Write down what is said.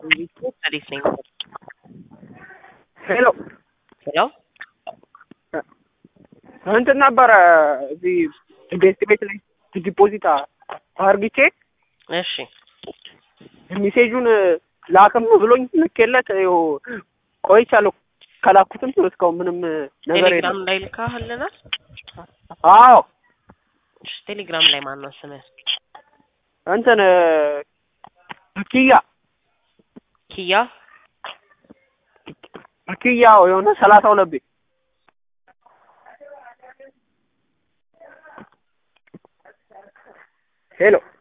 listening. ሄሎ Hello? እንትን ነበረ እዚህ ቤት ላይ ዲፖዚት አርግቼ እሺ ሜሴጁን ላክም ብሎኝ ልኬለት ይኸው ቆይቻለሁ። ከላኩትም እስካሁን ምንም ነገር የለም። ቴሌግራም ላይ ልካህልናል? አዎ እሺ ቴሌግራም ላይ ማን ነው ስምህ? እንትን ኪያ ኪያ ኪያው የሆነ 32 ቤት ሄሎ